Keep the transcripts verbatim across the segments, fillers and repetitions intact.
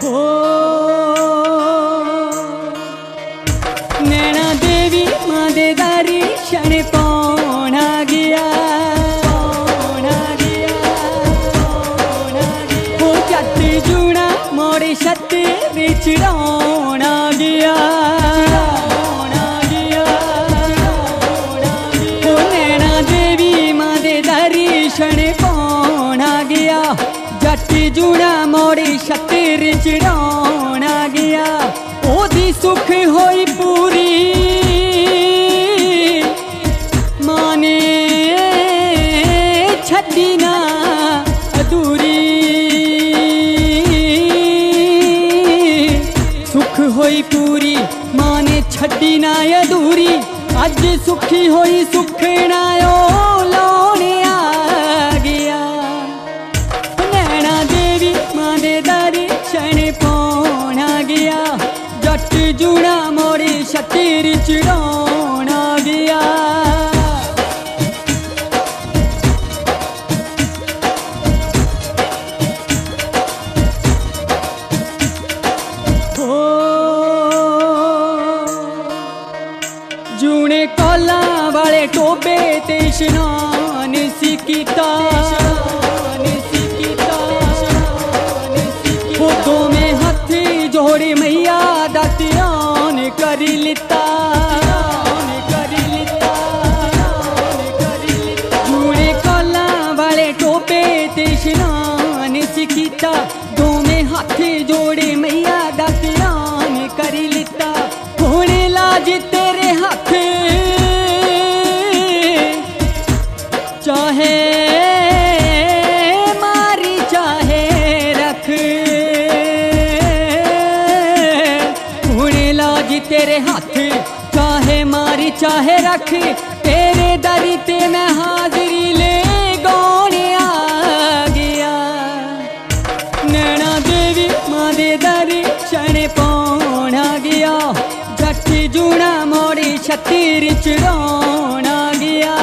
हो नैना देवी मां दे दर्शन पाउण आ गया हो जट जूना मोड़ छत्तर चढ़ाउण आ गया हो नैना देवी मां दे दर्शन पाउण आ गया जट जूना मोड़ छत्तर चढ़ाउण आ गया ओदी सुख होई पूरी माने छड्डी ना अधूरी सुख होई पूरी माने छड्डी ना अधूरी अज सुखी होई सुखना ओ लाने आ गया नैना देवी मां दे दर्शन पाउण आ गया जट जूना मोड़ी छत्तर चढ़ाउण आ गया हो जूने कोला वाले टोबे ते स्नान सी कीता दो में हथी जोड़ी मैया दा ध्यान कर लिता जूने कोला वाले टोपे ते स्नान सीखीता दो में हाथी जोड़े मैया दा ध्यान कर लिता होने लाज तेरे हाथ चाहे मारी चाहे रख तेरे हाथ चाहे मारी चाहे रख तेरे दर ते मैं हाजिरी ले गाने आ गया नैना देवी मां दे दर्शन पाउण आ गया जट जूना मोड़ी छत्तर चढ़ाउण आ गया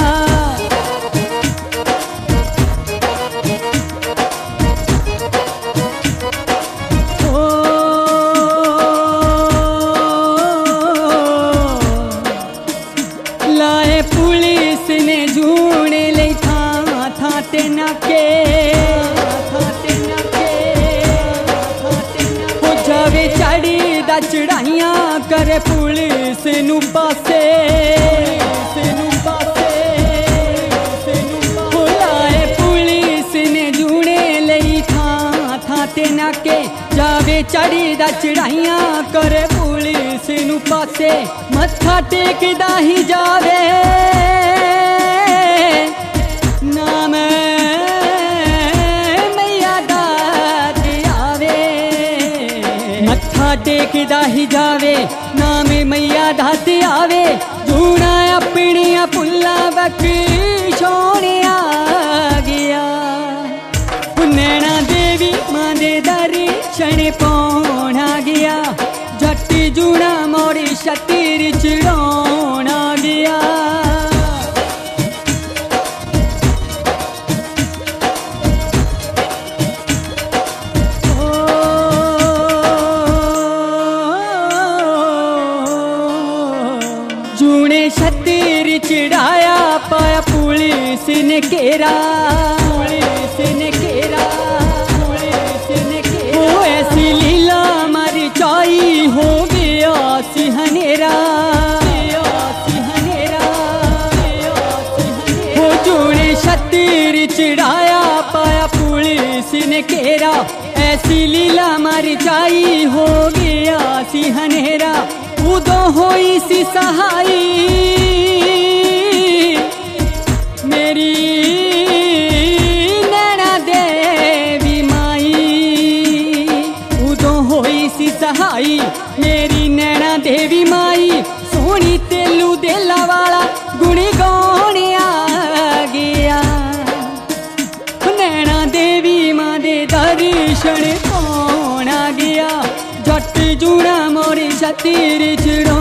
पुलिस ने जूने ले था था ते नाके हो जावे चढ़ी दा चढ़ाइयां करे पुलिस नू पासे हो लाए पुलिस ने जूने ले था था ते नाके जावे चढ़ी दा चढ़ाइयां करे पुलिस नू पासे मत्था टेकदा ही जावे नाम मैया दा आवे मत्था टेकदा ही जावे नाम मैया दा आवे जूना अपनिया पुल्ला बख्शोने आ गया नैना देवी मां दे दर्शन पाउण आ गया जट जूना मोड़ी छत्तर चढ़ाउण आ गया जूने छत्तर चढ़ाया पाया पुलिस ने घेरा पुलिस ने घेरा ओ ऐसी लीला मारी चाई हो गया सिहनेरा हो जूने छत्तर चढ़ाया पाया पुलिस ने घेरा ऐसी लीला मारी चाई हो गया सिहनेरा उदों होई सी सहाई मेरी नैना देवी माई उदों होई सी सहाई मेरी नैना देवी माई सोनी तेलू देला वाला गुणी गाने आ गया नैना देवी मां दे दर्शन पाउण आ गया जट जूना मोड़ी छत्तर चढ़ाउण